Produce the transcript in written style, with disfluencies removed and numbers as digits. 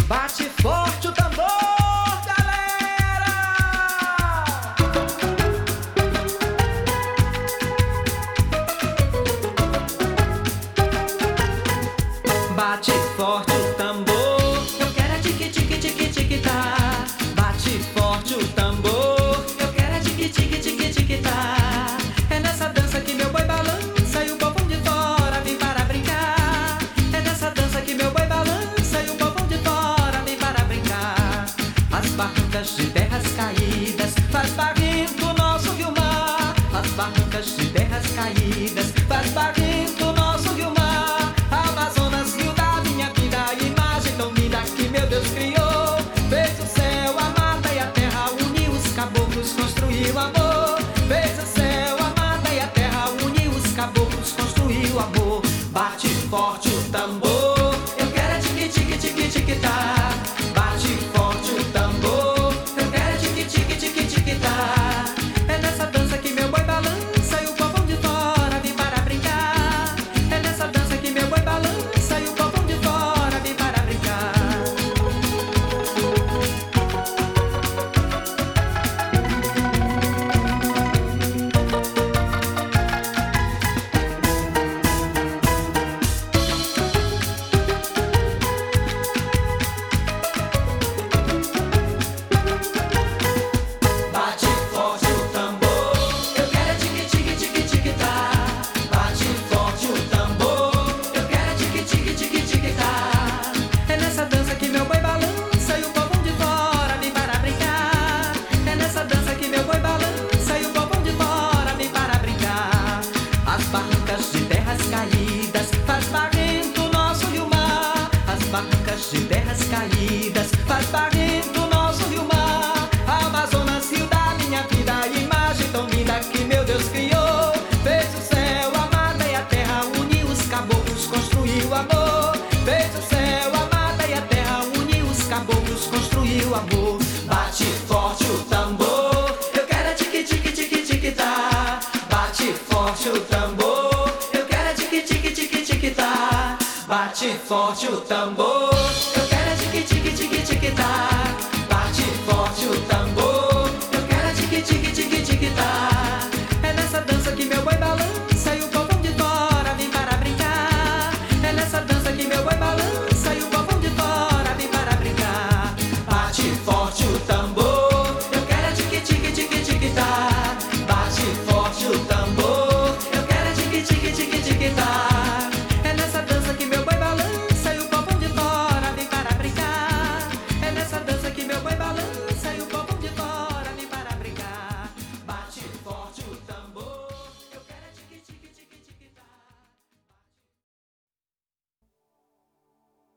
Bate forte o tambor, galera! Bate forte o tambor, eu quero é tique tique tique tique tá. Bate forte o tambor, eu quero é tique tique tique tique tá. É nessa dança que meu boi balança e o povão de fora vem para brincar. É nessa dança que meu boi balança e o povão de fora vem para brincar. As barrancas de terras caídas faz barrento o nosso rio-mar. As barrancas de terras caídas faz barrento o nosso rio-mar. Amazonas, rio da minha vida, imagem tão linda que meu Deus criou. Fez o céu, a mata e a terra, uniu os caboclos, construiu amor. Fez o céu, a mata e a terra, uniu os caboclos, construiu amor. Bate forte o tambor, eu quero é tique tique tique tique tá. Bate forte o tambor, eu quero é tique tique tique tique tá. É nessa dança que meu boi balança e o povão de fora vem para brincar. É nessa dança que meu boi balança e o povão de fora vem para brincar. Bate forte o tambor, eu quero é tique tique tique tique tá. Bate forte o tambor, eu quero é tique tique tique tique tá. É nessa dança que meu boi balança e o povão de fora vem para brincar. É nessa dança que meu boi balança e o povão de fora vem para brincar. As barrancas de terras caídas faz barrento o nosso rio-mar. As barrancas de terras caídas faz barrento o nosso rio-mar. Amazonas, rio da minha vida, imagem tão linda que meu Deus criou. Fez o céu, a mata e a terra, uniu os caboclos, construiu amor. Fez o céu, a mata e a terra, uniu os caboclos, construiu amor. Bate forte o tambor, eu quero é tique tique tique tique tá. Bate forte o tambor, eu quero é tique tique tique tique tá. Bate forte o tambor, eu quero é tique tique tique tique tá. Bate forte o tambor, eu quero é tique tique tique tique tá.